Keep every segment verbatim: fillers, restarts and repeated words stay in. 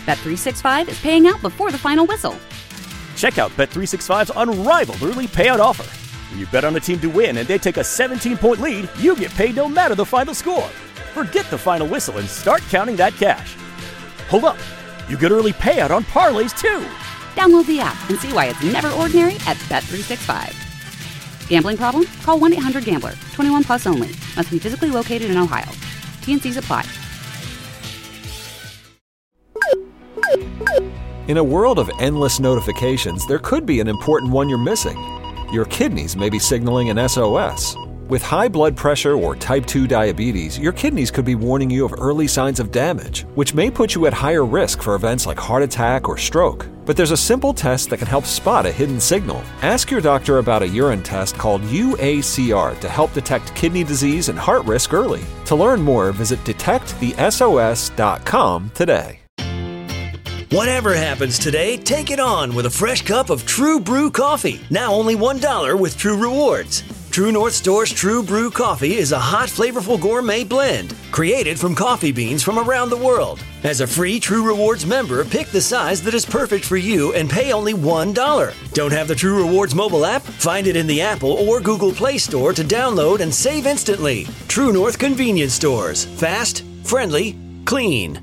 Bet three sixty-five is paying out before the final whistle. Check out Bet three sixty-five's unrivaled early payout offer. When you bet on a team to win and they take a seventeen-point lead, you get paid no matter the final score. Forget the final whistle and start counting that cash. Hold up. You get early payout on parlays, too. Download the app and see why it's never ordinary at Bet three sixty-five. Gambling problem? Call one eight hundred gambler. twenty-one plus only. Must be physically located in Ohio. T N Cs apply. In a world of endless notifications, there could be an important one you're missing. Your kidneys may be signaling an S O S. With high blood pressure or type two diabetes, your kidneys could be warning you of early signs of damage, which may put you at higher risk for events like heart attack or stroke. But there's a simple test that can help spot a hidden signal. Ask your doctor about a urine test called U A C R to help detect kidney disease and heart risk early. To learn more, visit detect the S O S dot com today. Whatever happens today, take it on with a fresh cup of True Brew coffee. Now only one dollar with True Rewards. True North Store's True Brew coffee is a hot, flavorful gourmet blend created from coffee beans from around the world. As a free True Rewards member, pick the size that is perfect for you and pay only one dollar. Don't have the True Rewards mobile app? Find it in the Apple or Google Play Store to download and save instantly. True North Convenience Stores. Fast, friendly, clean.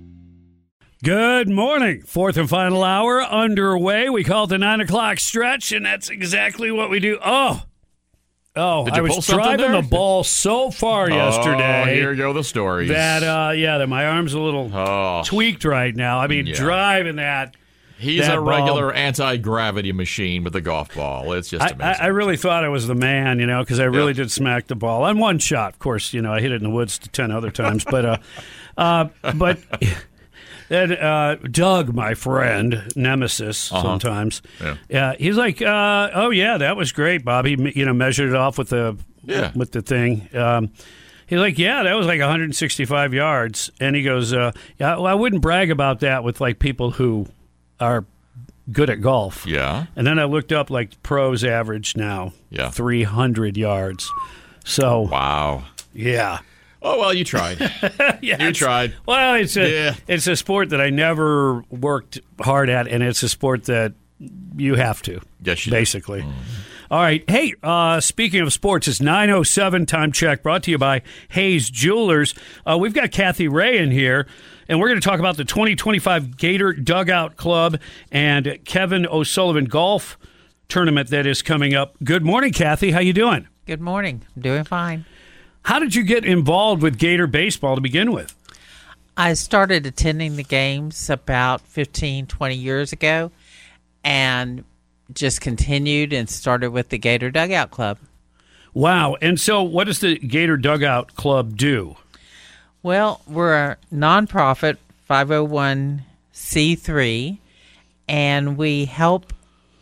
Good morning. Fourth and final hour underway. We call it the nine o'clock stretch, and that's exactly what we do. Oh, oh! Did you I was pull driving there? the ball so far yesterday. Oh, here go the stories. That uh, yeah, that my arm's a little oh. tweaked right now. I mean, Yeah. driving that. He's that a regular ball. anti-gravity machine with the golf ball. It's just I, amazing. I, I really thought I was the man, you know, because I really Yep. did smack the ball on one shot. Of course, you know, I hit it in the woods ten other times, but uh, uh, but. Then uh, Doug, my friend, nemesis, Uh-huh. sometimes, Yeah. yeah, he's like, uh, "Oh yeah, that was great, Bob." He, you know, measured it off with the Yeah. with the thing. Um, he's like, "Yeah, that was like one hundred sixty-five yards," and he goes, uh, "Yeah, well, I wouldn't brag about that with like people who are good at golf." Yeah. And then I looked up like pros average now, Yeah. three hundred yards. So Wow. yeah. Oh, well, you tried. yeah, You it's- tried. Well, it's a Yeah. it's a sport that I never worked hard at, and it's a sport that you have to. Yes, you do. basically. All right. Hey, uh, speaking of sports, it's nine oh seven time check brought to you by Hayes Jewelers. Uh, we've got Kathy Ray in here, and we're going to talk about the twenty twenty-five Gator Dugout Club and Kevin O'Sullivan Golf Tournament that is coming up. Good morning, Kathy. How you doing? Good morning. I'm doing fine. How did you get involved with Gator baseball to begin with? I started attending the games about fifteen, twenty years ago and just continued and started with the Gator Dugout Club. Wow. And so what does the Gator Dugout Club do? Well, we're a nonprofit five oh one c three, and we help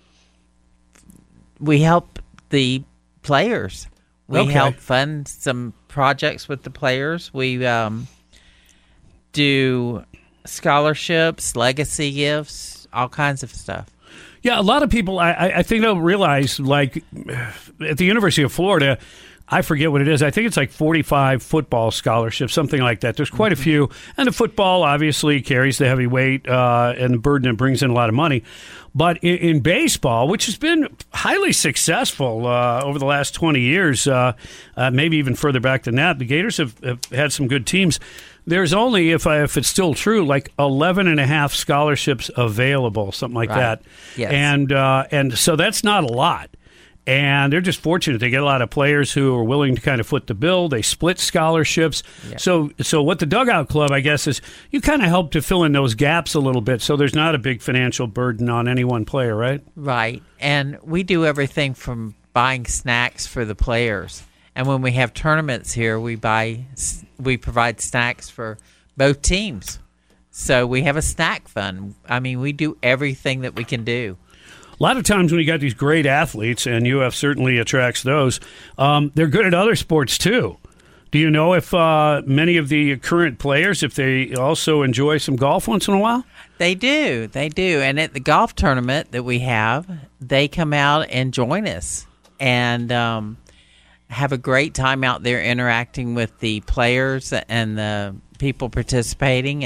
we help the players. We Okay. help fund some projects with the players. We um, do scholarships, legacy gifts, all kinds of stuff. Yeah, a lot of people, I, I think they'll realize, like, at the University of Florida, I forget what it is. I think it's like forty-five football scholarships, something like that. There's quite a few. And the football obviously carries the heavy weight uh, and the burden and brings in a lot of money. But in, in baseball, which has been highly successful uh, over the last twenty years, uh, uh, maybe even further back than that, the Gators have, have had some good teams. There's only, if I, if it's still true, like eleven and a half scholarships available, something like Right. that. Yes. And uh, and so that's not a lot. And they're just fortunate. They get a lot of players who are willing to kind of foot the bill. They split scholarships. Yeah. So so what the Dugout Club, I guess, is you kind of help to fill in those gaps a little bit so there's not a big financial burden on any one player, right? Right. And we do everything from buying snacks for the players. And when we have tournaments here, we buy we provide snacks for both teams. So we have a snack fund. I mean, we do everything that we can do. A lot of times when you got these great athletes, and U F certainly attracts those, um, they're good at other sports too. Do you know if uh, many of the current players, if they also enjoy some golf once in a while? They do. They do. And at the golf tournament that we have, they come out and join us and um, have a great time out there interacting with the players and the people participating. And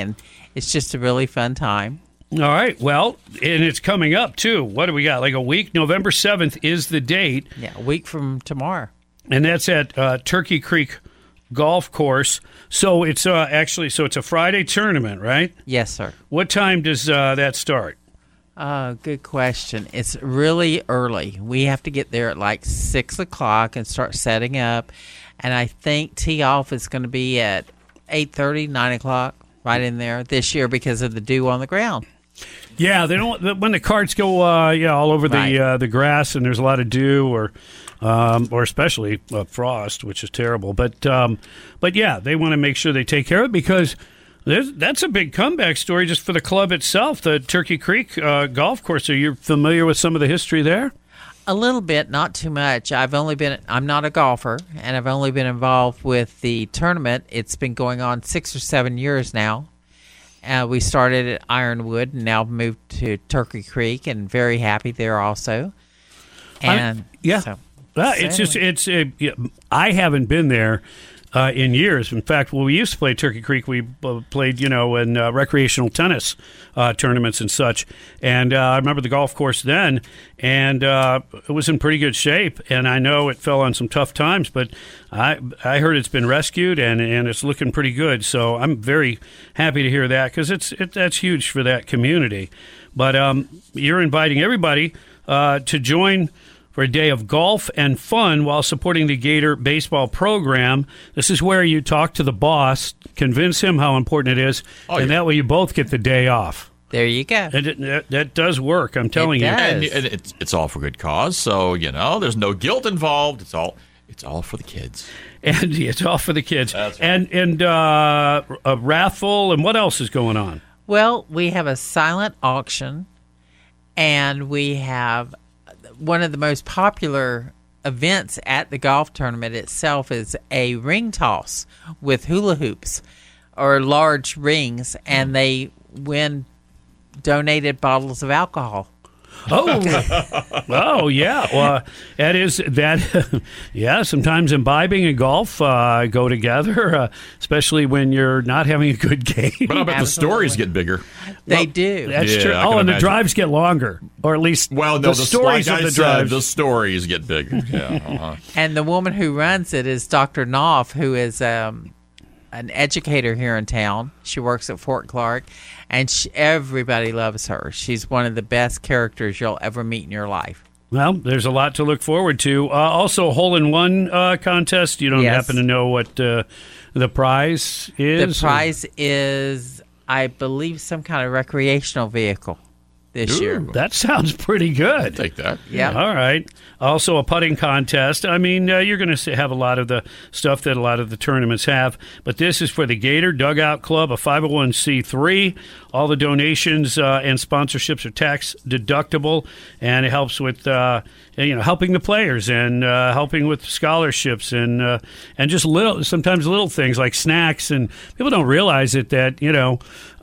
it's just a really fun time. All right. Well, and it's coming up, too. What do we got? Like a week? November seventh is the date. Yeah, a week from tomorrow. And that's at uh, Turkey Creek Golf Course. So it's uh, actually, so it's a Friday tournament, right? Yes, sir. What time does uh, that start? Uh, good question. It's really early. We have to get there at like six o'clock and start setting up. And I think tee off is going to be at eight thirty, nine o'clock, right in there this year because of the dew on the ground. Yeah, they don't. When the carts go, uh, yeah, all over the Right. uh, the grass, and there's a lot of dew, or um, or especially uh, frost, which is terrible. But um, but yeah, they want to make sure they take care of it because there's, that's a big comeback story just for the club itself, the Turkey Creek uh, Golf Course. Are you familiar with some of the history there? A little bit, not too much. I've only been, I'm not a golfer, and I've only been involved with the tournament. It's been going on six or seven years now. Uh, we started at Ironwood and now moved to Turkey Creek, and very happy there also. And I- yeah. so, Uh, so it's just anyway. it's. Uh, yeah, I haven't been there uh, in years. In fact, when we used to play Turkey Creek, we uh, played you know in uh, recreational tennis uh, tournaments and such. And uh, I remember the golf course then, and uh, it was in pretty good shape. And I know it fell on some tough times, but I I heard it's been rescued and and it's looking pretty good. So I'm very happy to hear that because it's it, that's huge for that community. But um, you're inviting everybody uh, to join for a day of golf and fun while supporting the Gator baseball program. This is where you talk to the boss, convince him how important it is, Oh, and yeah. that way you both get the day off. There you go. And it, that, that does work, I'm telling you. does. And, and it's it's all for good cause. So you know, there's no guilt involved. It's all it's all for the kids. And it's all for the kids. That's right. And and uh, a raffle, and what else is going on? Well, we have a silent auction, and we have one of the most popular events at the golf tournament itself is a ring toss with hula hoops or large rings, and they win donated bottles of alcohol. Oh, oh yeah. Well, that is that. Yeah, sometimes imbibing and golf uh, go together, uh, especially when you're not having a good game. But I bet the stories get bigger. They do. That's Yeah, true. I Oh, can and the imagine. drives get longer, or at least Well, no, the, the, stories like of I the said, drives. the stories get bigger. Yeah. Uh-huh. And the woman who runs it is Doctor Knopf, who is um, an educator here in town. She works at Fort Clark, and she, everybody loves her. She's one of the best characters you'll ever meet in your life. Well, there's a lot to look forward to. Uh, also, hole in one uh, contest. You don't Yes. happen to know what uh, the prize is? The prize is, I believe, some kind of recreational vehicle this Ooh. year. That sounds pretty good. Take that. Yeah. All right. Also, a putting contest. I mean, uh, you're going to have a lot of the stuff that a lot of the tournaments have, but this is for the Gator Dugout Club, a five oh one c three. All the donations uh, and sponsorships are tax deductible, and it helps with uh, you know helping the players and uh, helping with scholarships and uh, and just little sometimes little things like snacks. And people don't realize it that you know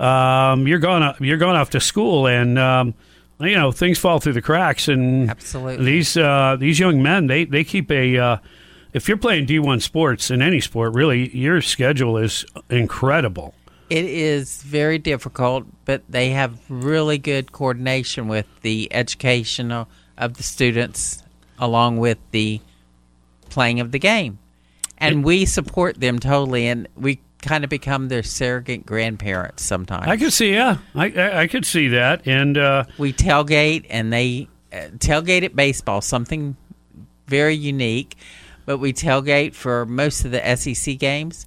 um, you're going you're going off to school and. Um, You know, things fall through the cracks, and Absolutely. these uh, these young men they, they keep a. Uh, if you're playing D one sports in any sport, really, your schedule is incredible. It is very difficult, but they have really good coordination with the education of of the students along with the playing of the game. And we support them totally, and we kind of become their surrogate grandparents sometimes. I could see, yeah, I I, I could see that, and uh, We tailgate, and they uh, tailgate at baseball, something very unique. But we tailgate for most of the S E C games,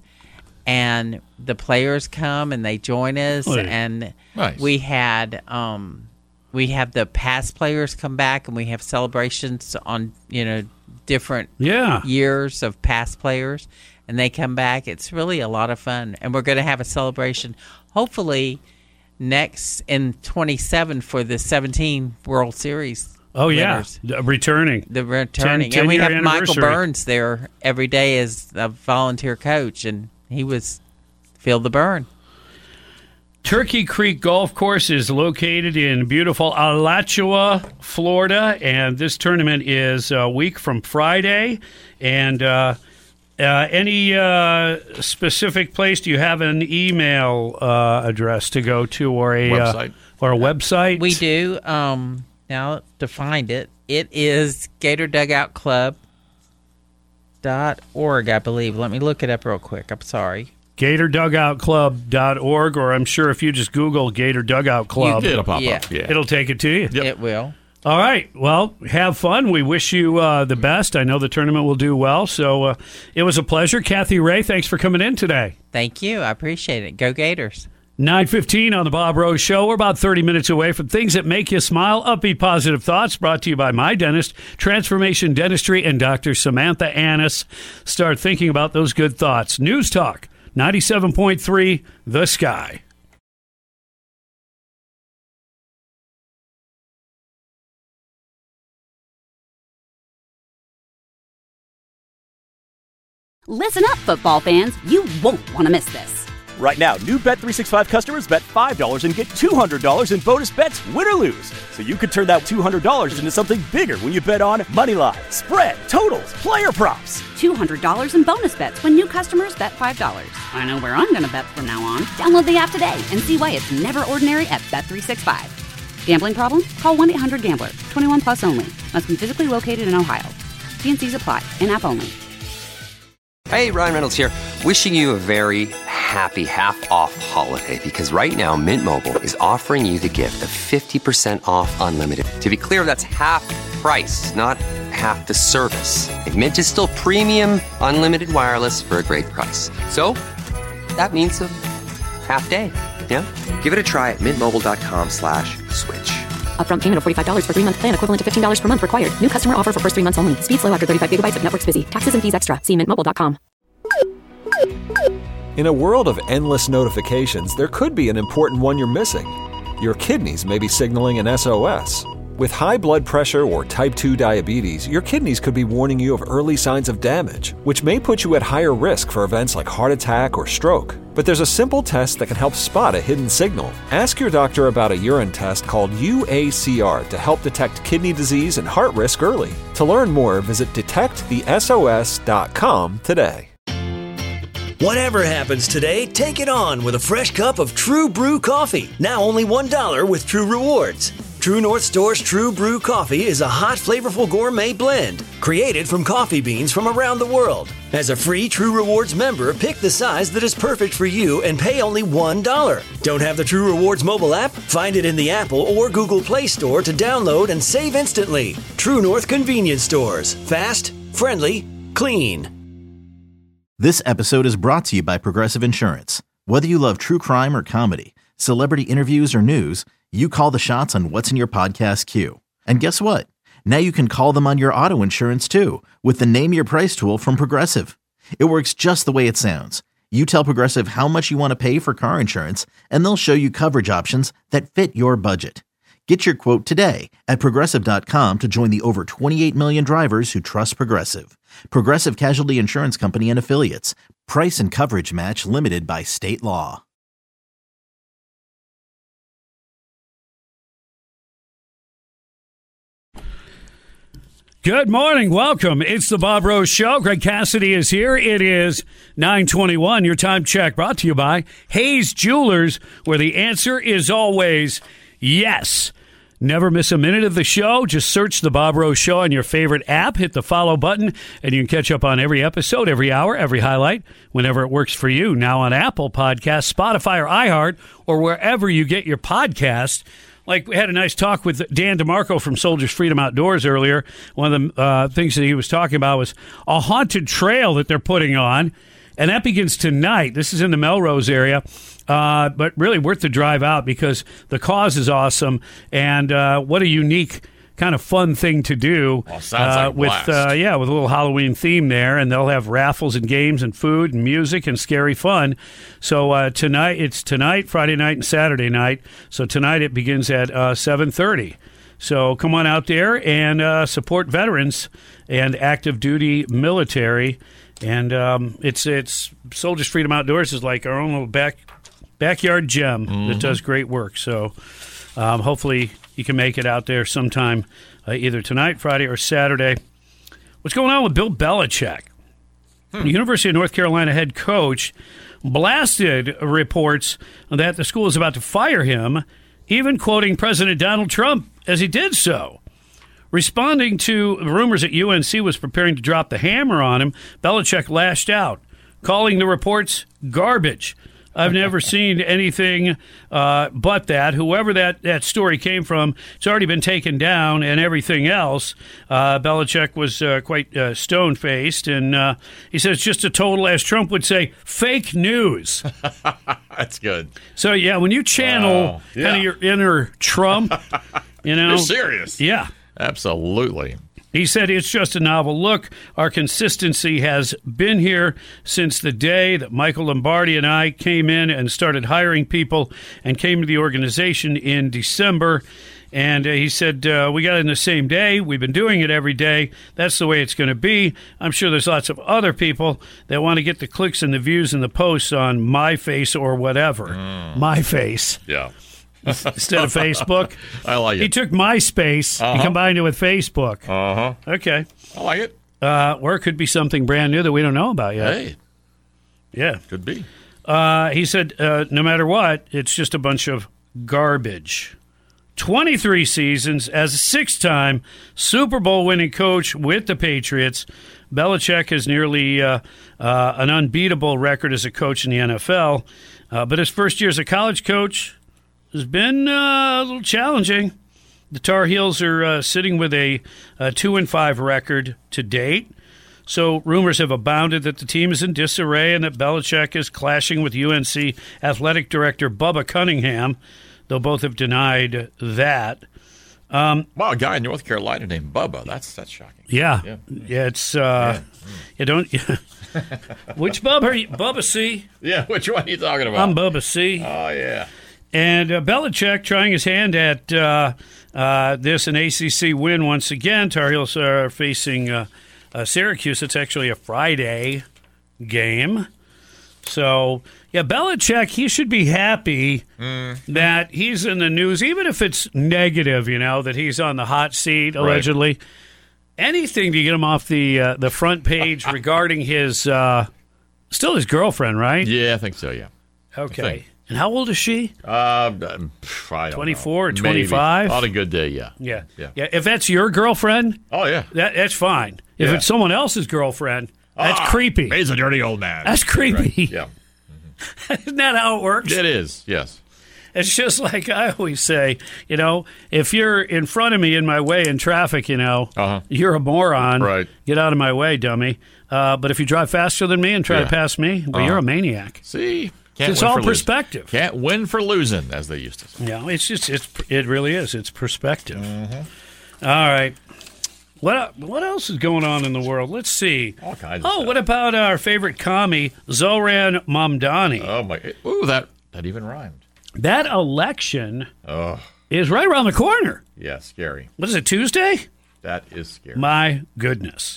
and the players come and they join us. Oh, yeah. And Nice. we had um, we have the past players come back, and we have celebrations on you know different yeah, years of past players, and they come back. It's really a lot of fun, and we're going to have a celebration, hopefully next in twenty-seven for the seventeen World Series. oh yeah, winners. D- returning. The returning, ten and we have year Michael anniversary. Burns there every day as a volunteer coach, and he was feel the burn. Turkey Creek Golf Course is located in beautiful Alachua, Florida, and this tournament is a week from Friday, and uh, Uh, any uh, specific place? Do you have an email uh, address to go to, or a Website. Uh, or a website? We do. Um, now to find it, it is Gator Dugout Club dot org, I believe. Let me look it up real quick. I'm sorry. Gator Dugout Club dot org, or I'm sure if you just Google Gator Dugout Club, It'll pop Yeah. up. Yeah. it'll take it to you. Yep. It will. All right. Well, have fun. We wish you uh, the best. I know the tournament will do well. So uh, it was a pleasure. Kathy Ray, thanks for coming in today. Thank you. I appreciate it. Go Gators. nine fifteen on the Bob Rose Show. We're about thirty minutes away from things that make you smile. Upbeat Positive Thoughts brought to you by My Dentist, Transformation Dentistry, and Doctor Samantha Annis. Start thinking about those good thoughts. News Talk, ninety-seven point three, The Sky. Listen up, football fans. You won't want to miss this. Right now, new Bet three sixty-five customers bet five dollars and get two hundred dollars in bonus bets, win or lose. So you could turn that two hundred dollars into something bigger when you bet on money line, spread, totals, player props. two hundred dollars in bonus bets when new customers bet five dollars. I know where I'm going to bet from now on. Download the app today and see why it's never ordinary at Bet three sixty-five. Gambling problem? Call one eight hundred gambler. twenty-one plus only. Must be physically located in Ohio. T N Cs apply. In-app only. Hey, Ryan Reynolds here. Wishing you a very happy half-off holiday, because right now Mint Mobile is offering you the gift of fifty percent off unlimited. To be clear, that's half price, not half the service. And Mint is still premium unlimited wireless for a great price. So that means a half day. Yeah? Give it a try at mintmobile.com slash switch. Upfront payment of forty-five dollars for three-month plan equivalent to fifteen dollars per month required. New customer offer for first three months only. Speed slow after thirty-five gigabytes if network's busy. Taxes and fees extra. See mint mobile dot com. In a world of endless notifications, there could be an important one you're missing. Your kidneys may be signaling an S O S. With high blood pressure or type two diabetes, your kidneys could be warning you of early signs of damage, which may put you at higher risk for events like heart attack or stroke. But there's a simple test that can help spot a hidden signal. Ask your doctor about a urine test called U A C R to help detect kidney disease and heart risk early. To learn more, visit detect the S O S dot com today. Whatever happens today, take it on with a fresh cup of True Brew coffee. Now only one dollar with True Rewards. True North Store's True Brew coffee is a hot, flavorful gourmet blend created from coffee beans from around the world. As a free True Rewards member, pick the size that is perfect for you and pay only one dollar. Don't have the True Rewards mobile app? Find it in the Apple or Google Play Store to download and save instantly. True North Convenience Stores. Fast, friendly, clean. This episode is brought to you by Progressive Insurance. Whether you love true crime or comedy, celebrity interviews or news, you call the shots on what's in your podcast queue. And guess what? Now you can call them on your auto insurance too with the Name Your Price tool from Progressive. It works just the way it sounds. You tell Progressive how much you want to pay for car insurance, and they'll show you coverage options that fit your budget. Get your quote today at Progressive dot com to join the over twenty-eight million drivers who trust Progressive. Progressive Casualty Insurance Company and Affiliates. Price and coverage match limited by state law. Good morning. Welcome. It's the Bob Rose Show. Greg Cassidy is here. It is nine twenty-one. Your time check brought to you by Hayes Jewelers, where the answer is always yes. Never miss a minute of the show. Just search the Bob Rose Show on your favorite app. Hit the follow button, and you can catch up on every episode, every hour, every highlight, whenever it works for you. Now on Apple Podcasts, Spotify, or iHeart, or wherever you get your podcasts. Like, we had a nice talk with Dan DeMarco from Soldiers Freedom Outdoors earlier. One of the uh, things that he was talking about was a haunted trail that they're putting on, and that begins tonight. This is in the Melrose area, uh, but really worth the drive out because the cause is awesome, and uh, what a unique kind of fun thing to do. Well, sounds like a uh, with blast. uh, yeah, with a little Halloween theme there, and they'll have raffles and games and food and music and scary fun. So uh, tonight, it's tonight, Friday night, and Saturday night. So tonight it begins at uh, seven thirty. So come on out there and uh, support veterans and active duty military. And um, it's it's Soldiers Freedom Outdoors is like our own little back backyard gem Mm-hmm. that does great work. So um, hopefully you can make it out there sometime, uh, either tonight, Friday, or Saturday. What's going on with Bill Belichick? The University of North Carolina head coach blasted reports that the school is about to fire him, even quoting President Donald Trump as he did so. Responding to rumors that U N C was preparing to drop the hammer on him, Belichick lashed out, calling the reports garbage. I've never seen anything uh, but that. Whoever that, that story came from, it's already been taken down and everything else. Uh, Belichick was uh, quite uh, stone-faced, and uh, he said it's just a total, as Trump would say, fake news. That's good. So, yeah, when you channel Oh, yeah. kind of your inner Trump, you know. You're serious. Yeah. Absolutely. He said it's just a novel look. Our consistency has been here since the day that Michael Lombardi and I came in and started hiring people and came to the organization in December. And uh, he said, uh, we got it in the same day. We've been doing it every day. That's the way it's going to be. I'm sure there's lots of other people that want to get the clicks and the views and the posts on my face or whatever. Mm. My face. Yeah. Instead of Facebook. I like it. He took MySpace Uh-huh. and combined it with Facebook. Uh-huh. Okay. I like it. Uh, or it could be something brand new that we don't know about yet. Hey. Yeah. Could be. Uh, he said, uh, no matter what, it's just a bunch of garbage. twenty-three seasons as a six-time Super Bowl winning coach with the Patriots. Belichick has nearly uh, uh, an unbeatable record as a coach in the N F L. Uh, but his first year as a college coach has been uh, a little challenging. The Tar Heels are uh, sitting with a, a two and five record to date. So rumors have abounded that the team is in disarray and that Belichick is clashing with U N C athletic director Bubba Cunningham, though both have denied that. Um, wow, a guy in North Carolina named Bubba. That's that's shocking. Yeah, yeah, yeah it's uh, yeah. you don't. Which Bubba? Are you, Bubba C? Yeah, which one are you talking about? I'm Bubba C. Oh yeah. And uh, Belichick trying his hand at uh, uh, this an A C C win once again. Tar Heels are facing uh, uh, Syracuse. It's actually a Friday game. So, yeah, Belichick, he should be happy mm. that he's in the news, even if it's negative, you know, that he's on the hot seat, allegedly. Right. Anything to get him off the uh, the front page regarding his, uh, still his girlfriend, right? Yeah, I think so, yeah. Okay. And how old is she? Uh, I don't twenty-four know. or twenty-five? On a good day, yeah. yeah. Yeah. Yeah. If that's your girlfriend, oh, yeah. that, that's fine. If yeah. it's someone else's girlfriend, that's ah, creepy. He's a dirty old man. That's creepy. Right. Yeah. Mm-hmm. Isn't that how it works? It is, yes. It's just like I always say, you know, if you're in front of me in my way in traffic, you know, uh-huh. you're a moron. Right. Get out of my way, dummy. Uh, but if you drive faster than me and try yeah. to pass me, well, uh-huh. you're a maniac. See? Can't it's win all for perspective. Losing. Can't win for losing, as they used to say. Yeah, it's just it's it really is. It's perspective. Mm-hmm. All right. What what else is going on in the world? Let's see. All kinds of oh, stuff. What about our favorite commie, Zoran Mamdani? Oh my! Ooh, that that even rhymed. That election oh. is right around the corner. Yeah, scary. What is it? Tuesday? That is scary. My goodness.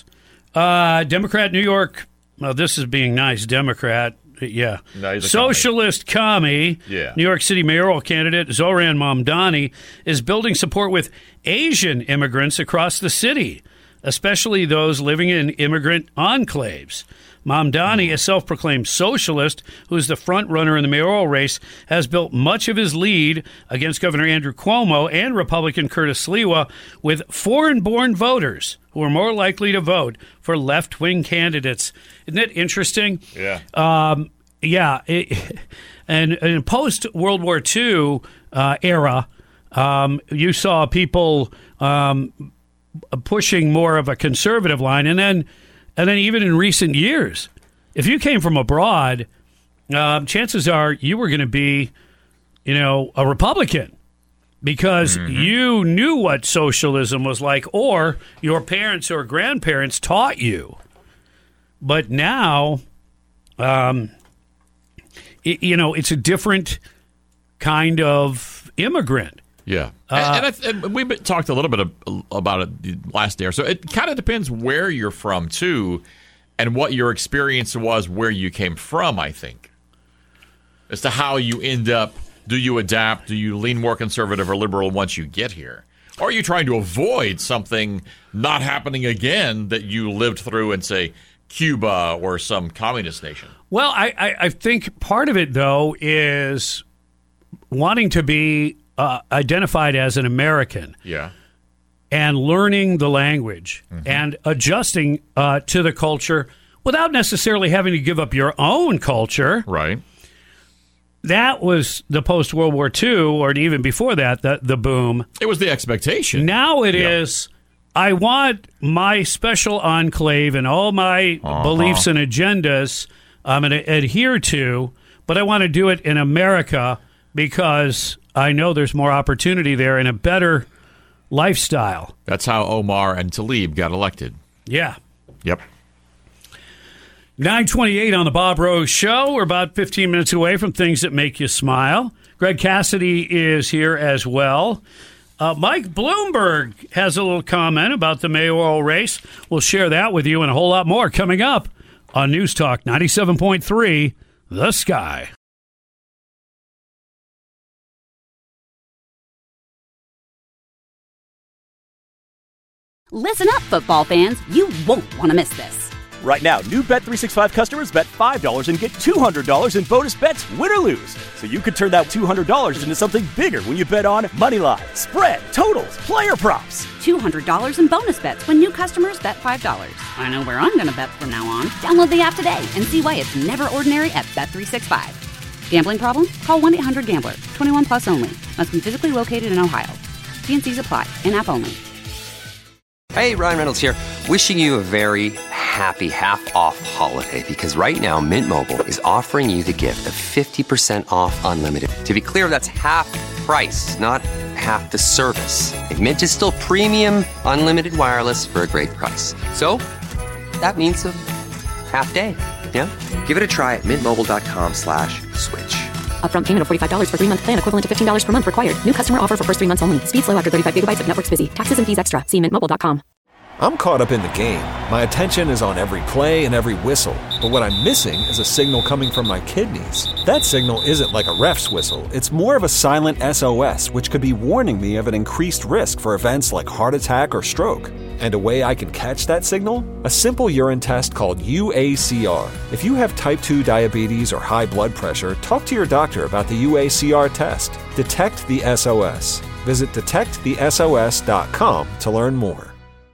Uh, Democrat New York. Well, this is being nice. Democrat. Yeah. No, Socialist commie, yeah. New York City mayoral candidate Zoran Mamdani is building support with Asian immigrants across the city, especially those living in immigrant enclaves. Mamdani, a self-proclaimed socialist who is the front runner in the mayoral race, has built much of his lead against Governor Andrew Cuomo and Republican Curtis Sliwa with foreign-born voters who are more likely to vote for left-wing candidates. Isn't it interesting? Yeah. Um, yeah. It, and in post-World War Two uh, era, um, you saw people um, pushing more of a conservative line, and then and then even in recent years, if you came from abroad, um, chances are you were going to be, you know, a Republican. Because mm-hmm. you knew what socialism was like, or your parents or grandparents taught you. But now, um, it, you know, it's a different kind of immigrant. Yeah. Uh, and, and, I, and we talked a little bit of, about it last day or so. It kind of depends where you're from, too, and what your experience was where you came from, I think, as to how you end up. Do you adapt? Do you lean more conservative or liberal once you get here? Or are you trying to avoid something not happening again that you lived through and say, Cuba or some communist nation. Well, I, I, I think part of it, though, is wanting to be uh, identified as an American. Yeah. And learning the language mm-hmm. and adjusting uh, to the culture without necessarily having to give up your own culture. Right. That was the post-World War Two, or even before that, the, the boom. It was the expectation. Now it yeah. is, I want my special enclave and all my uh-huh. beliefs and agendas I'm going to adhere to, but I want to do it in America because I know there's more opportunity there and a better lifestyle. That's how Omar and Tlaib got elected. Yeah. Yep. nine twenty-eight on the Bob Rose Show. We're about fifteen minutes away from things that make you smile. Greg Cassidy is here as well. Uh, Mike Bloomberg has a little comment about the mayoral race. We'll share that with you and a whole lot more coming up on News Talk ninety-seven point three, The Sky. Listen up, football fans. You won't want to miss this. Right now, new Bet three sixty-five customers bet five dollars and get two hundred dollars in bonus bets, win or lose. So you could turn that two hundred dollars into something bigger when you bet on money line, spread, totals, player props. two hundred dollars in bonus bets when new customers bet five dollars. I know where I'm going to bet from now on. Download the app today and see why it's never ordinary at Bet three sixty-five. Gambling problem? Call one eight hundred gambler. twenty-one plus only. Must be physically located in Ohio. T and C's apply. In-app only. Hey, Ryan Reynolds here. Wishing you a very happy half-off holiday because right now Mint Mobile is offering you the gift of fifty percent off unlimited. To be clear, that's half price, not half the service. And Mint is still premium unlimited wireless for a great price. So that means a half day. Yeah? Give it a try at mintmobile.com slash switch. Upfront payment of forty-five dollars for three-month plan equivalent to fifteen dollars per month required. New customer offer for first three months only. Speed slow after thirty-five gigabytes if network's busy. Taxes and fees extra. See mint mobile dot com. I'm caught up in the game. My attention is on every play and every whistle. But what I'm missing is a signal coming from my kidneys. That signal isn't like a ref's whistle. It's more of a silent S O S, which could be warning me of an increased risk for events like heart attack or stroke. And a way I can catch that signal? A simple urine test called U A C R. If you have type two diabetes or high blood pressure, talk to your doctor about the U A C R test. Detect the S O S. Visit detect the S O S dot com to learn more.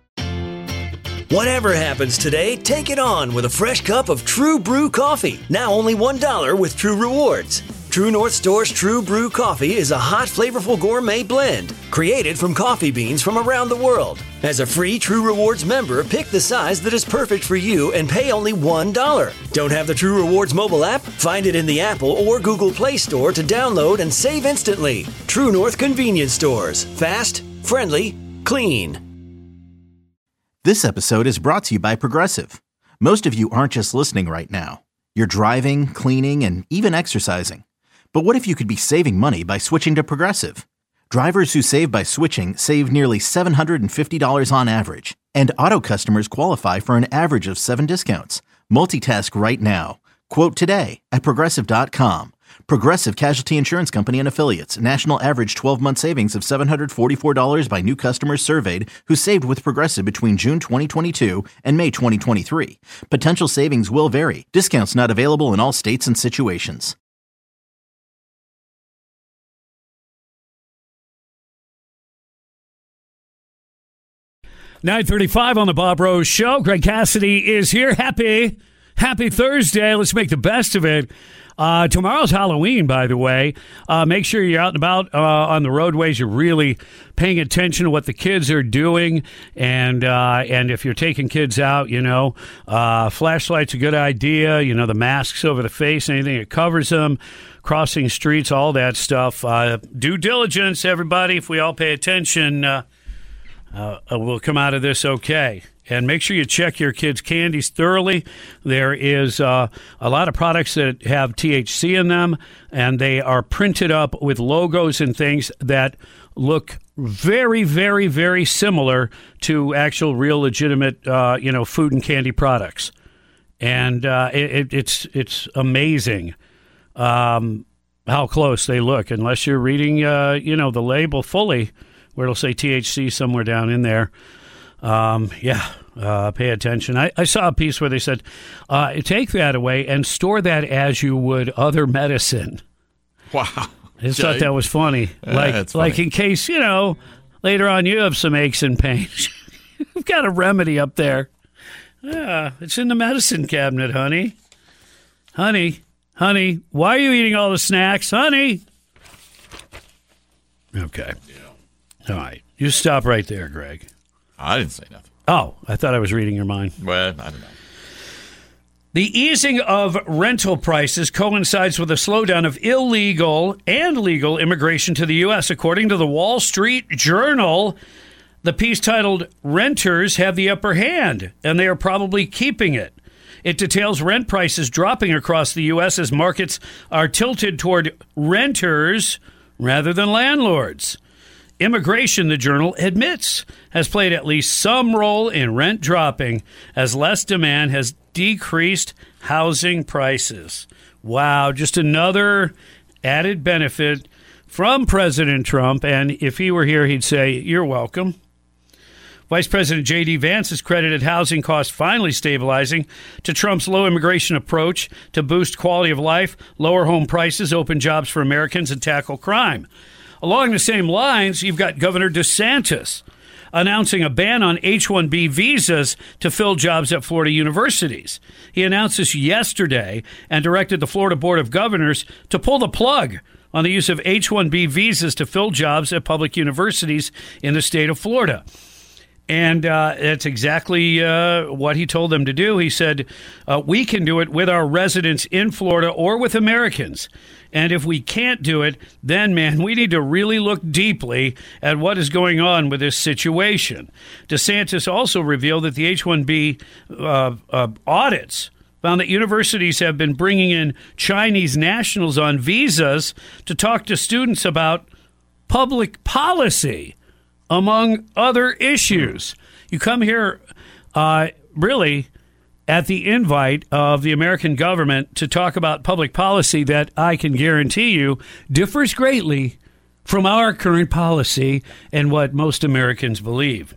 Whatever happens today, take it on with a fresh cup of True Brew coffee. Now only one dollar with True Rewards. True North Store's True Brew coffee is a hot, flavorful gourmet blend created from coffee beans from around the world. As a free True Rewards member, pick the size that is perfect for you and pay only one dollar. Don't have the True Rewards mobile app? Find it in the Apple or Google Play Store to download and save instantly. True North Convenience Stores. Fast, friendly, clean. This episode is brought to you by Progressive. Most of you aren't just listening right now. You're driving, cleaning, and even exercising. But what if you could be saving money by switching to Progressive? Drivers who save by switching save nearly seven hundred fifty dollars on average. And auto customers qualify for an average of seven discounts. Multitask right now. Quote today at Progressive dot com. Progressive Casualty Insurance Company and Affiliates. National average twelve-month savings of seven hundred forty-four dollars by new customers surveyed who saved with Progressive between June twenty twenty-two and May twenty twenty-three. Potential savings will vary. Discounts not available in all states and situations. nine thirty-five on the Bob Rose Show. Greg Cassidy is here. Happy, happy Thursday. Let's make the best of it. Uh, tomorrow's Halloween, by the way. Uh, make sure you're out and about uh, on the roadways. You're really paying attention to what the kids are doing. And uh, and if you're taking kids out, you know, uh, flashlight's a good idea. You know, the masks over the face, anything that covers them, crossing streets, all that stuff. Uh, due diligence, everybody. If we all pay attention, uh, uh, we'll come out of this okay. And make sure you check your kids' candies thoroughly. There is uh, a lot of products that have T H C in them, and they are printed up with logos and things that look very, very, very similar to actual, real, legitimate, uh, you know, food and candy products. And uh, it, it's it's amazing um, how close they look, unless you're reading, uh, you know, the label fully, where it'll say T H C somewhere down in there. Um, yeah, Uh, pay attention. I, I saw a piece where they said, uh, take that away and store that as you would other medicine. Wow. I just thought that was funny. Yeah, like, that's like funny. in case, you know, later on you have some aches and pains. You've got a remedy up there. Yeah, it's in the medicine cabinet, honey. Honey, honey, why are you eating all the snacks? Honey. Okay. Yeah. All right. You stop right there, Greg. I didn't say nothing. Oh, I thought I was reading your mind. Well, I don't know. The easing of rental prices coincides with a slowdown of illegal and legal immigration to the U S, according to the Wall Street Journal. The piece titled, Renters Have the Upper Hand, and they are probably keeping it. It details rent prices dropping across the U S as markets are tilted toward renters rather than landlords. Immigration, the Journal admits, has played at least some role in rent dropping as less demand has decreased housing prices. Wow, just another added benefit from President Trump. And if he were here, he'd say, you're welcome. Vice President J D. Vance has credited housing costs finally stabilizing to Trump's low immigration approach to boost quality of life, lower home prices, open jobs for Americans, and tackle crime. Along the same lines, you've got Governor DeSantis announcing a ban on H one B visas to fill jobs at Florida universities. He announced this yesterday and directed the Florida Board of Governors to pull the plug on the use of H one B visas to fill jobs at public universities in the state of Florida. And uh, that's exactly uh, what he told them to do. He said, uh, we can do it with our residents in Florida or with Americans. And if we can't do it, then, man, we need to really look deeply at what is going on with this situation. DeSantis also revealed that the H one B uh, uh, audits found that universities have been bringing in Chinese nationals on visas to talk to students about public policy, among other issues. You come here, uh, really, at the invite of the American government to talk about public policy that I can guarantee you differs greatly from our current policy and what most Americans believe.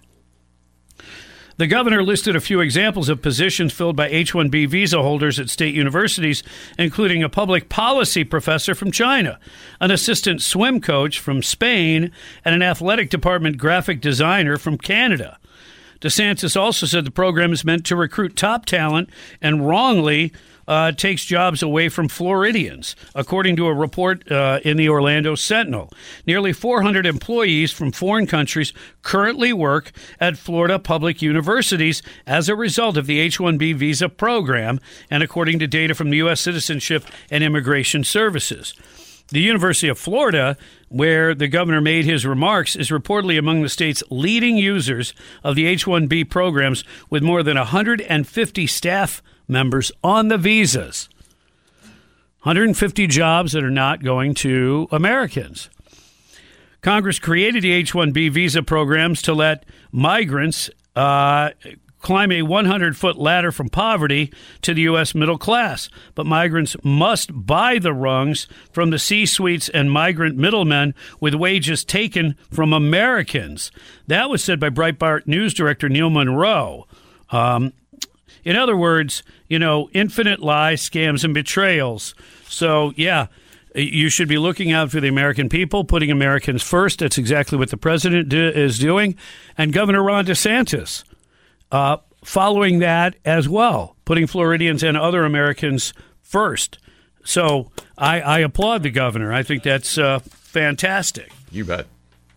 The governor listed a few examples of positions filled by H one B visa holders at state universities, including a public policy professor from China, an assistant swim coach from Spain, and an athletic department graphic designer from Canada. DeSantis also said the program is meant to recruit top talent and wrongly uh, takes jobs away from Floridians, according to a report uh, in the Orlando Sentinel. Nearly four hundred employees from foreign countries currently work at Florida public universities as a result of the H one B visa program, and according to data from the U S Citizenship and Immigration Services. The University of Florida, where the governor made his remarks, is reportedly among the state's leading users of the H one B programs, with more than one hundred fifty staff members on the visas. one hundred fifty jobs that are not going to Americans. Congress created the H one B visa programs to let migrants uh, climb a hundred-foot ladder from poverty to the U S middle class. But migrants must buy the rungs from the C-suites and migrant middlemen with wages taken from Americans. That was said by Breitbart News director Neil Monroe. Um, in other words, you know, infinite lies, scams, and betrayals. So, yeah, you should be looking out for the American people, putting Americans first. That's exactly what the president do, is doing. And Governor Ron DeSantis, Uh, following that as well, putting Floridians and other Americans first. So I, I applaud the governor. I think that's uh, fantastic. You bet.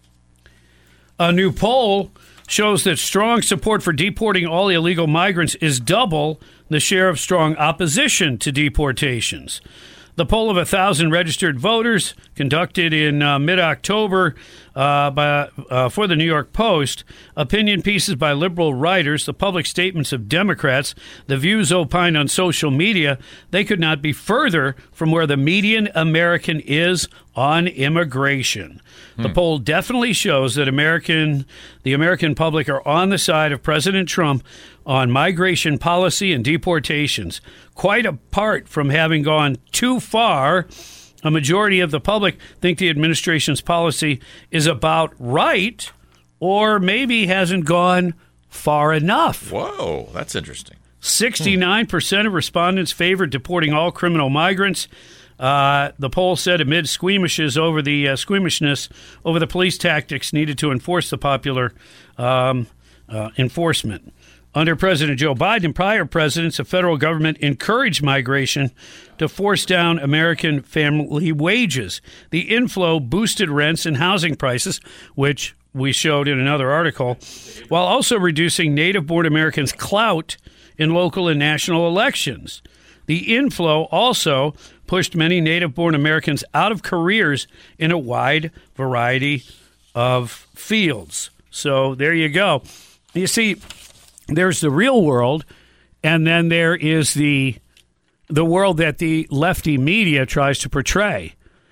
A new poll shows that strong support for deporting all illegal migrants is double the share of strong opposition to deportations. The poll of one thousand registered voters conducted in uh, mid-October uh, by, uh, for the New York Post, opinion pieces by liberal writers, the public statements of Democrats, the views opined on social media, they could not be further from where the median American is on immigration. Hmm. The poll definitely shows that American, the American public are on the side of President Trump on migration policy and deportations. Quite apart from having gone too far, a majority of the public think the administration's policy is about right or maybe hasn't gone far enough. Whoa, that's interesting. sixty-nine percent of respondents favored deporting all criminal migrants. Uh, the poll said amid squeamishes over the uh, squeamishness over the police tactics needed to enforce the popular um, uh, enforcement. Under President Joe Biden and prior presidents, the federal government encouraged migration to force down American family wages. The inflow boosted rents and housing prices, which we showed in another article, while also reducing native-born Americans' clout in local and national elections. The inflow also pushed many native-born Americans out of careers in a wide variety of fields. So there you go. You see, there's the real world, and then there is the the world that the lefty media tries to portray.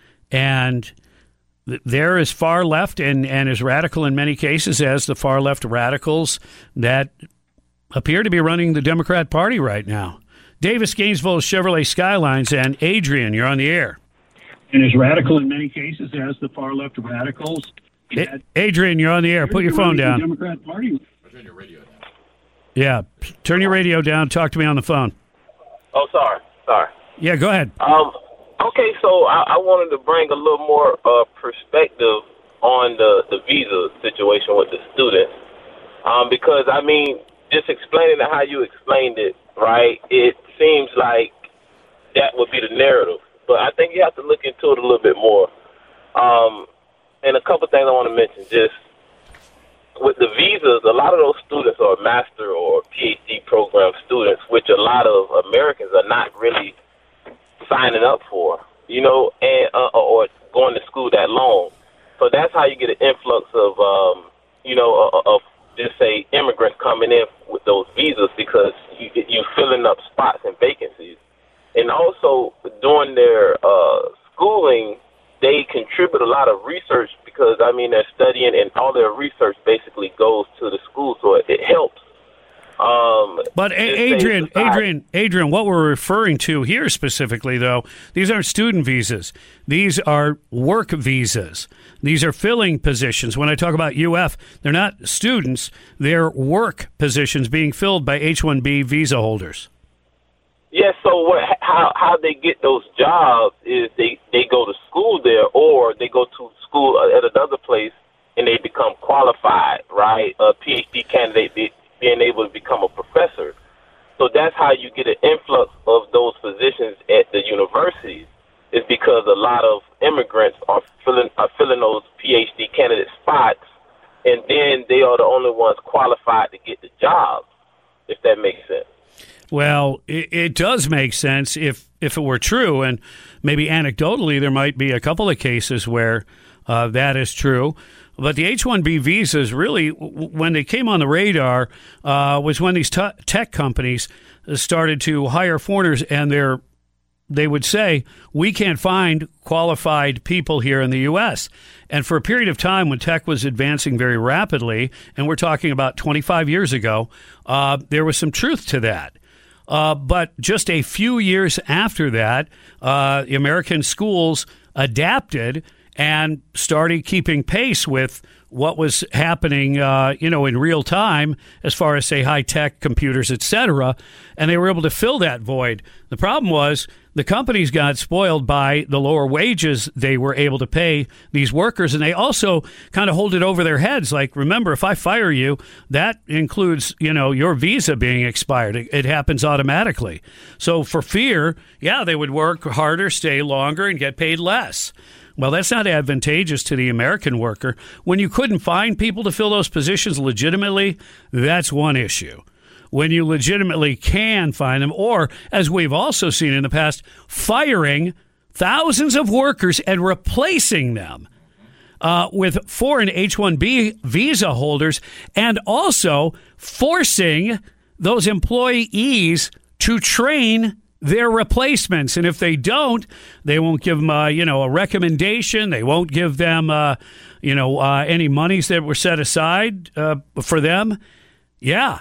And th- they're as far left and, and as radical in many cases as the far left radicals that appear to be running the Democrat Party right now. Davis, Gainesville, Chevrolet Skylines, and Adrian, you're on the air. And as radical in many cases as the far left radicals. A- Adrian, you're on the air. Put your phone down. The Democrat Party. Turn your radio down. Yeah, turn your radio down. Talk to me on the phone. Oh, sorry, sorry. Yeah, go ahead. Um, okay, so I, I wanted to bring a little more uh, perspective on the, the visa situation with the students, um, because, I mean, just explaining it how you explained it, right, it seems like that would be the narrative. But I think you have to look into it a little bit more. Um, and a couple things I want to mention, just with the visas, a lot of those students are master or P H D program students, which a lot of Americans are not really signing up for, you know, and uh, or going to school that long. So that's how you get an influx of, um, you know, of, of just say immigrants coming in with those visas, because you, you're filling up spots and vacancies. And also during their uh, schooling, they contribute a lot of research because, I mean, they're studying and all their research basically goes to the school, so it, it helps. Um, but a- Adrian, Adrian, Adrian, what we're referring to here specifically, though, these aren't student visas. These are work visas. These are filling positions. When I talk about U F, they're not students. They're work positions being filled by H one B visa holders. Yes, yeah, so what, how how they get those jobs is they, they go to school there, or they go to school at another place and they become qualified, right? A P H D candidate be, being able to become a professor. So that's how you get an influx of those positions at the universities, is because a lot of immigrants are filling are filling those P H D candidate spots, and then they are the only ones qualified to get the job, if that makes sense. Well, it, it does make sense if, if it were true, and maybe anecdotally there might be a couple of cases where uh, that is true. But the H one B visas really, when they came on the radar, uh, was when these t- tech companies started to hire foreigners, and they're, they would say, we can't find qualified people here in the U S. And for a period of time when tech was advancing very rapidly, and we're talking about twenty-five years ago, uh, there was some truth to that. Uh, but just a few years after that, uh, the American schools adapted and started keeping pace with what was happening, uh, you know, in real time, as far as, say, high-tech computers, et cetera, and they were able to fill that void. The problem was the companies got spoiled by the lower wages they were able to pay these workers, and they also kind of hold it over their heads. Like, remember, if I fire you, that includes, you know, your visa being expired. It, it happens automatically. So for fear, yeah, they would work harder, stay longer, and get paid less. Well, that's not advantageous to the American worker. When you couldn't find people to fill those positions legitimately, that's one issue. When you legitimately can find them, or, as we've also seen in the past, firing thousands of workers and replacing them uh, with foreign H one B visa holders, and also forcing those employees to train their replacements. And if they don't, they won't give them, uh, you know, a recommendation. They won't give them, uh, you know, uh, any monies that were set aside uh, for them. Yeah.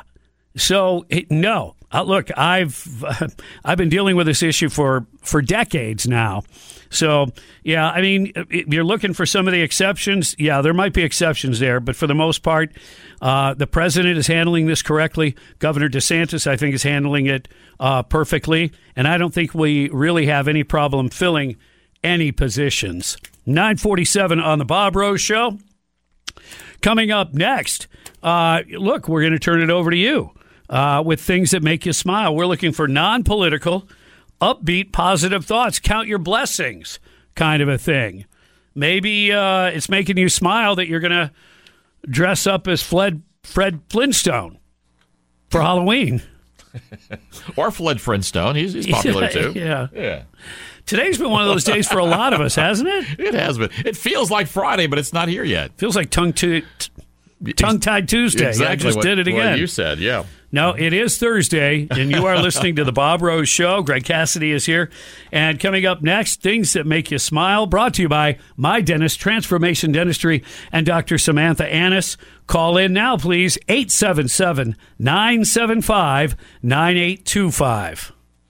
So, it, no. Uh, look, I've uh, I've been dealing with this issue for, for decades now. So, yeah, I mean, if you're looking for some of the exceptions, yeah, there might be exceptions there. But for the most part, uh, the president is handling this correctly. Governor DeSantis, I think, is handling it uh, perfectly. And I don't think we really have any problem filling any positions. nine forty-seven on the Bob Rose Show. Coming up next, uh, look, we're going to turn it over to you uh, with things that make you smile. We're looking for non-political, upbeat, positive thoughts. Count your blessings kind of a thing. Maybe uh, it's making you smile that you're going to dress up as Fred, Fred Flintstone for Halloween. Or Fred Flintstone. He's, he's popular, yeah, too. Yeah. Yeah. Today's been one of those days for a lot of us, hasn't it? It has been. It feels like Friday, but it's not here yet. Feels like tongue to, t- tongue-tied Tuesday. Exactly. I just what, did it again. What you said, yeah. No, it is Thursday, and you are listening to the Bob Rose Show. Greg Cassidy is here. And coming up next, things that make you smile, brought to you by My Dentist, Transformation Dentistry, and Doctor Samantha Annis. Call in now, please, eight seven seven, nine seven five, nine eight two five.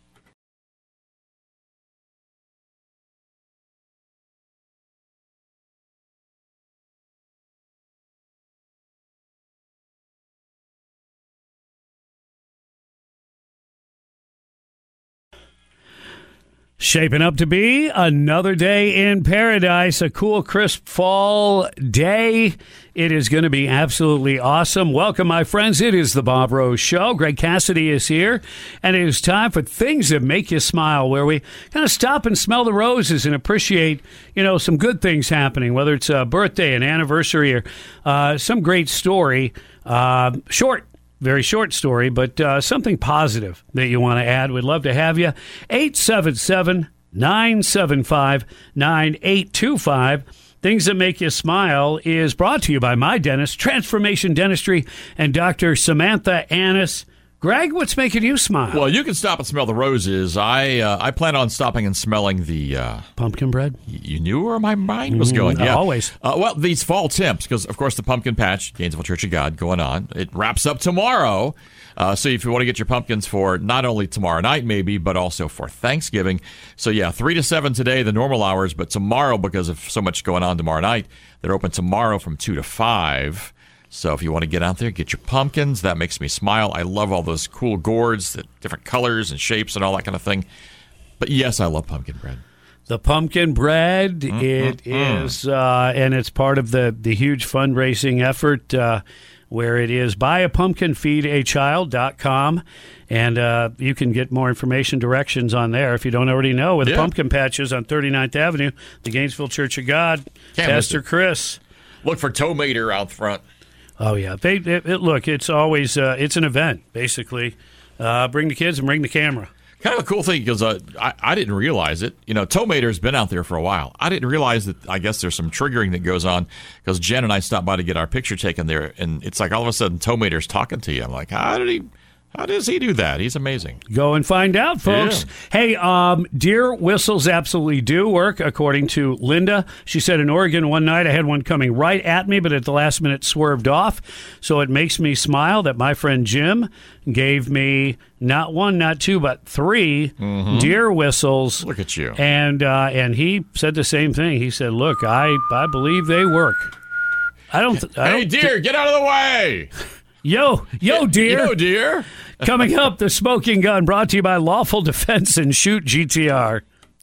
Shaping up to be another day in paradise, a cool, crisp fall day. It is going to be absolutely awesome. Welcome, my friends. It is the Bob Rose Show. Greg Cassidy is here, and it is time for Things That Make You Smile, where we kind of stop and smell the roses and appreciate, you know, some good things happening, whether it's a birthday, an anniversary, or uh, some great story. Uh, short. Very short story, but uh, something positive that you want to add. We'd love to have you. eight seven seven, nine seven five, nine eight two five. Things That Make You Smile is brought to you by My Dentist, Transformation Dentistry, and Doctor Samantha Annis. Greg, what's making you smile? Well, you can stop and smell the roses. I uh, I plan on stopping and smelling the... Uh, pumpkin bread? You knew where my mind was going. Mm, yeah, always. Uh, well, these fall temps, because, of course, the Pumpkin Patch, Gainesville Church of God, going on. It wraps up tomorrow. Uh, so if you want to get your pumpkins for not only tomorrow night, maybe, but also for Thanksgiving. So, yeah, three to seven today, the normal hours, but tomorrow, because of so much going on tomorrow night, they're open tomorrow from two to five. So if you want to get out there, get your pumpkins. That makes me smile. I love all those cool gourds, the different colors and shapes and all that kind of thing. But yes, I love pumpkin bread. The pumpkin bread, mm-hmm. it is, uh, and it's part of the, the huge fundraising effort uh, where it is buy a pumpkin, feed a child dot com. And uh, you can get more information, directions on there if you don't already know. With yeah. pumpkin patches on thirty-ninth Avenue, the Gainesville Church of God, Can't Pastor Chris. Look for Tomater out front. Oh yeah, they it, it, look. It's always uh, it's an event basically. Uh, bring the kids and bring the camera. Kind of a cool thing because uh, I I didn't realize it. You know, Tomater's been out there for a while. I didn't realize that. I guess there's some triggering that goes on because Jen and I stopped by to get our picture taken there, and it's like all of a sudden Tomater's talking to you. I'm like, how did he? How does he do that? He's amazing. Go and find out, folks. Yeah. Hey, um, deer whistles absolutely do work, according to Linda. She said in Oregon one night I had one coming right at me, but at the last minute swerved off. So it makes me smile that my friend Jim gave me not one, not two, but three mm-hmm. deer whistles. Look at you. And uh, and he said the same thing. He said, look, I, I believe they work. I don't. Th- I hey, don't deer, th- get out of the way. Yo, yo, deer. Yo, deer. Coming up, the Smoking Gun, brought to you by Lawful Defense and Shoot G T R.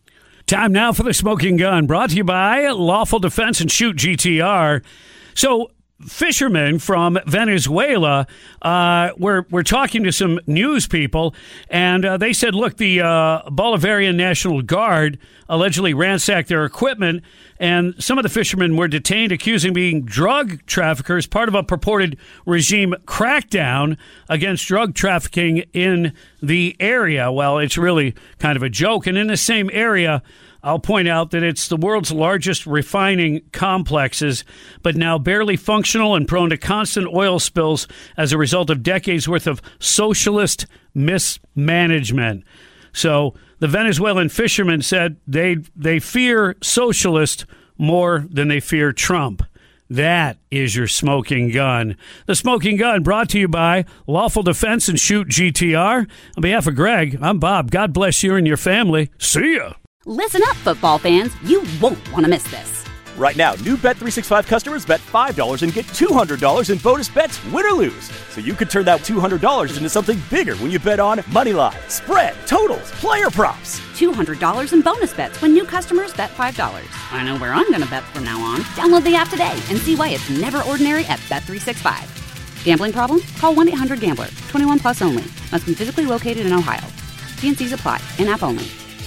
Time now for the Smoking Gun, brought to you by Lawful Defense and Shoot G T R. So, fishermen from Venezuela uh, were, were talking to some news people, and uh, they said, look, the uh, Bolivarian National Guard allegedly ransacked their equipment, and some of the fishermen were detained, accusing being drug traffickers, part of a purported regime crackdown against drug trafficking in the area. Well, it's really kind of a joke. And in the same area, I'll point out that it's the world's largest refining complexes, but now barely functional and prone to constant oil spills as a result of decades worth of socialist mismanagement. So the Venezuelan fishermen said they they fear socialists more than they fear Trump. That is your Smoking Gun. The Smoking Gun brought to you by Lawful Defense and Shoot G T R. On behalf of Greg, I'm Bob. God bless you and your family. See ya. Listen up, football fans. You won't want to miss this. Right now, new Bet three sixty-five customers bet five dollars and get two hundred dollars in bonus bets, win or lose. So you could turn that two hundred dollars into something bigger when you bet on money line, spread, totals, player props. two hundred dollars in bonus bets when new customers bet five dollars. I know where I'm going to bet from now on. Download the app today and see why it's never ordinary at Bet three sixty-five. Gambling problem? Call one eight hundred gambler. twenty-one plus only. Must be physically located in Ohio. T and C's apply. In-app only.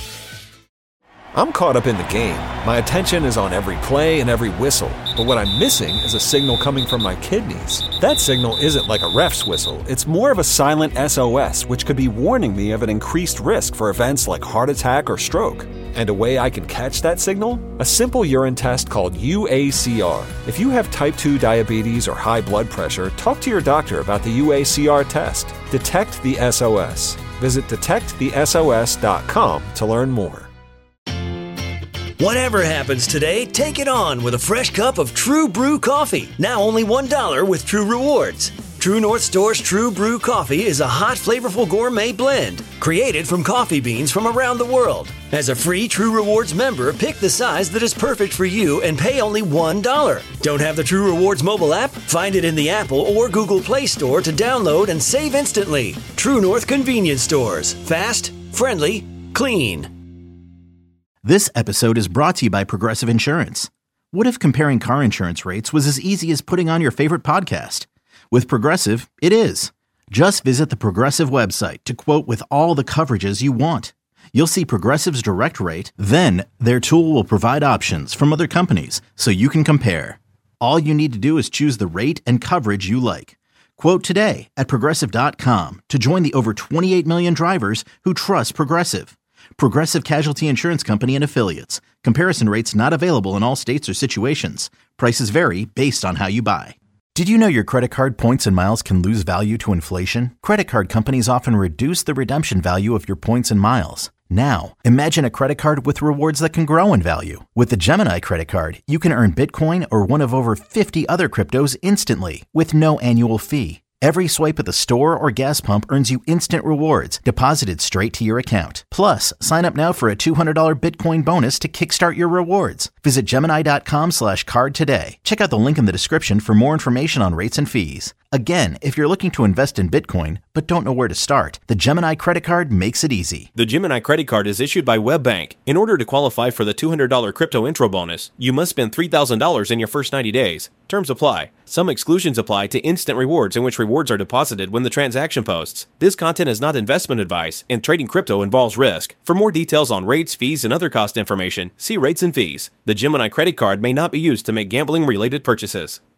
I'm caught up in the game. My attention is on every play and every whistle. But what I'm missing is a signal coming from my kidneys. That signal isn't like a ref's whistle. It's more of a silent S O S, which could be warning me of an increased risk for events like heart attack or stroke. And a way I can catch that signal? A simple urine test called U A C R. If you have type two diabetes or high blood pressure, talk to your doctor about the U A C R test. Detect the S O S. Visit detect the S O S dot com to learn more. Whatever happens today, take it on with a fresh cup of True Brew coffee. Now only one dollar with True Rewards. True North Store's True Brew coffee is a hot, flavorful gourmet blend created from coffee beans from around the world. As a free True Rewards member, pick the size that is perfect for you and pay only one dollar. Don't have the True Rewards mobile app? Find it in the Apple or Google Play Store to download and save instantly. True North Convenience Stores. Fast, friendly, clean. This episode is brought to you by Progressive Insurance. What if comparing car insurance rates was as easy as putting on your favorite podcast? With Progressive, it is. Just visit the Progressive website to quote with all the coverages you want. You'll see Progressive's direct rate, then their tool will provide options from other companies so you can compare. All you need to do is choose the rate and coverage you like. Quote today at Progressive dot com to join the over twenty-eight million drivers who trust Progressive. Progressive Casualty Insurance Company and Affiliates. Comparison rates not available in all states or situations. Prices vary based on how you buy. Did you know your credit card points and miles can lose value to inflation? Credit card companies often reduce the redemption value of your points and miles. Now, imagine a credit card with rewards that can grow in value. With the Gemini credit card, you can earn Bitcoin or one of over fifty other cryptos instantly with no annual fee. Every swipe at the store or gas pump earns you instant rewards deposited straight to your account. Plus, sign up now for a two hundred dollars Bitcoin bonus to kickstart your rewards. Visit Gemini.com slash card today. Check out the link in the description for more information on rates and fees. Again, if you're looking to invest in Bitcoin but don't know where to start, the Gemini credit card makes it easy. The Gemini credit card is issued by WebBank. In order to qualify for the two hundred dollars crypto intro bonus, you must spend three thousand dollars in your first ninety days. Terms apply. Some exclusions apply to instant rewards in which rewards are deposited when the transaction posts. This content is not investment advice, and trading crypto involves risk. For more details on rates, fees, and other cost information, see rates and fees. The Gemini credit card may not be used to make gambling-related purchases.